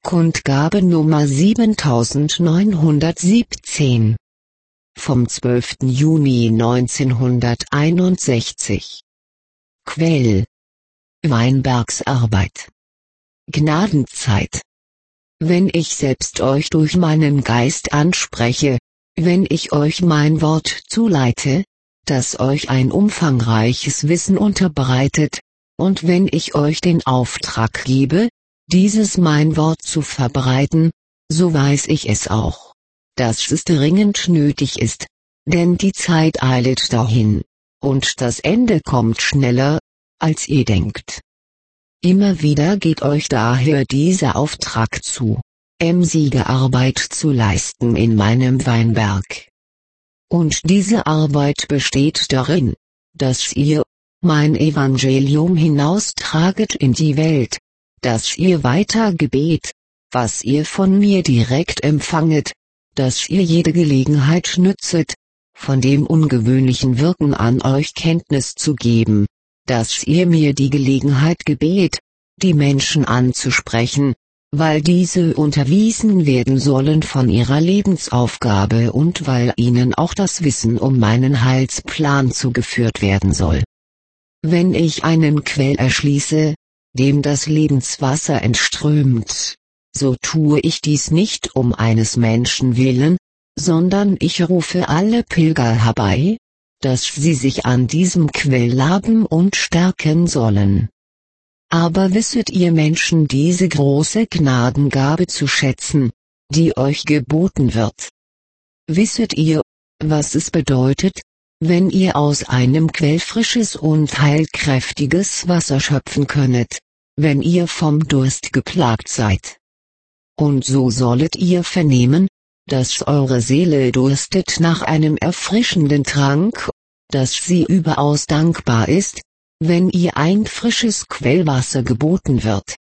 Kundgabe Nummer 7917. Vom 12. Juni 1961. Quell: Weinbergs Arbeit. Gnadenzeit. Wenn ich selbst euch durch meinen Geist anspreche, wenn ich euch mein Wort zuleite, das euch ein umfangreiches Wissen unterbreitet, und wenn ich euch den Auftrag gebe, dieses mein Wort zu verbreiten, so weiß ich es auch, dass es dringend nötig ist, denn die Zeit eilet dahin, und das Ende kommt schneller, als ihr denkt. Immer wieder geht euch daher dieser Auftrag zu, emsige Arbeit zu leisten in meinem Weinberg. Und diese Arbeit besteht darin, dass ihr mein Evangelium hinaustraget in die Welt, dass ihr weiter gebet, was ihr von mir direkt empfanget, dass ihr jede Gelegenheit nützet, von dem ungewöhnlichen Wirken an euch Kenntnis zu geben, dass ihr mir die Gelegenheit gebet, die Menschen anzusprechen, weil diese unterwiesen werden sollen von ihrer Lebensaufgabe und weil ihnen auch das Wissen um meinen Heilsplan zugeführt werden soll. Wenn ich einen Quell erschließe, dem das Lebenswasser entströmt, so tue ich dies nicht um eines Menschen willen, sondern ich rufe alle Pilger herbei, dass sie sich an diesem Quell laben und stärken sollen. Aber wisset ihr Menschen diese große Gnadengabe zu schätzen, die euch geboten wird? Wisset ihr, was es bedeutet, wenn ihr aus einem Quell frisches und heilkräftiges Wasser schöpfen könnet, wenn ihr vom Durst geplagt seid? Und so sollet ihr vernehmen, dass eure Seele durstet nach einem erfrischenden Trank, dass sie überaus dankbar ist, wenn ihr ein frisches Quellwasser geboten wird.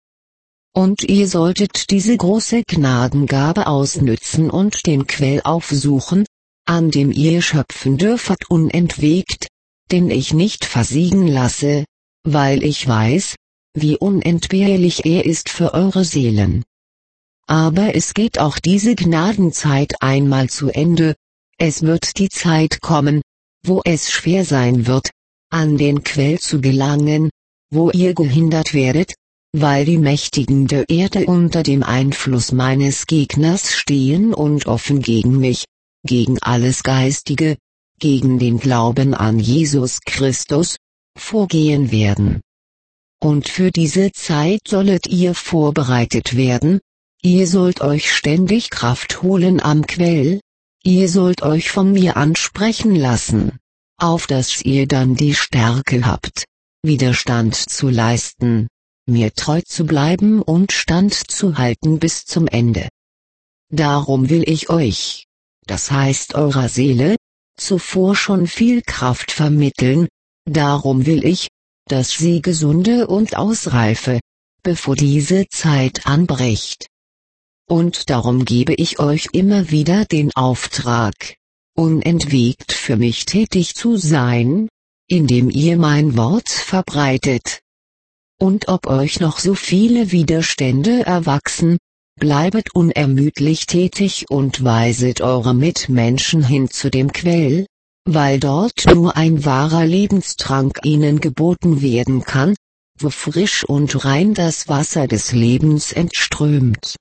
Und ihr solltet diese große Gnadengabe ausnützen und den Quell aufsuchen, an dem ihr schöpfen dürfet unentwegt, den ich nicht versiegen lasse, weil ich weiß, wie unentbehrlich er ist für eure Seelen. Aber es geht auch diese Gnadenzeit einmal zu Ende, es wird die Zeit kommen, wo es schwer sein wird, an den Quell zu gelangen, wo ihr gehindert werdet, weil die Mächtigen der Erde unter dem Einfluss meines Gegners stehen und offen gegen mich, gegen alles Geistige, gegen den Glauben an Jesus Christus, vorgehen werden. Und für diese Zeit sollet ihr vorbereitet werden, ihr sollt euch ständig Kraft holen am Quell, ihr sollt euch von mir ansprechen lassen, auf dass ihr dann die Stärke habt, Widerstand zu leisten, mir treu zu bleiben und Stand zu halten bis zum Ende. Darum will ich euch, das heißt eurer Seele, zuvor schon viel Kraft vermitteln, darum will ich, dass sie gesunde und ausreife, bevor diese Zeit anbricht. Und darum gebe ich euch immer wieder den Auftrag, unentwegt für mich tätig zu sein, indem ihr mein Wort verbreitet. Und ob euch noch so viele Widerstände erwachsen, bleibet unermüdlich tätig und weiset eure Mitmenschen hin zu dem Quell, weil dort nur ein wahrer Lebenstrank ihnen geboten werden kann, wo frisch und rein das Wasser des Lebens entströmt.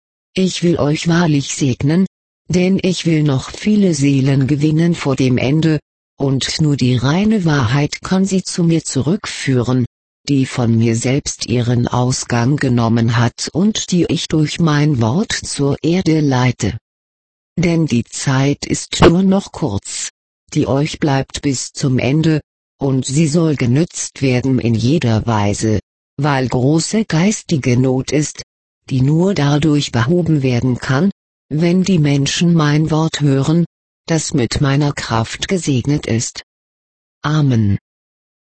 Ich will euch wahrlich segnen, denn ich will noch viele Seelen gewinnen vor dem Ende, und nur die reine Wahrheit kann sie zu mir zurückführen, die von mir selbst ihren Ausgang genommen hat und die ich durch mein Wort zur Erde leite. Denn die Zeit ist nur noch kurz, die euch bleibt bis zum Ende, und sie soll genützt werden in jeder Weise, weil große geistige Not ist, die nur dadurch behoben werden kann, wenn die Menschen mein Wort hören, das mit meiner Kraft gesegnet ist. Amen.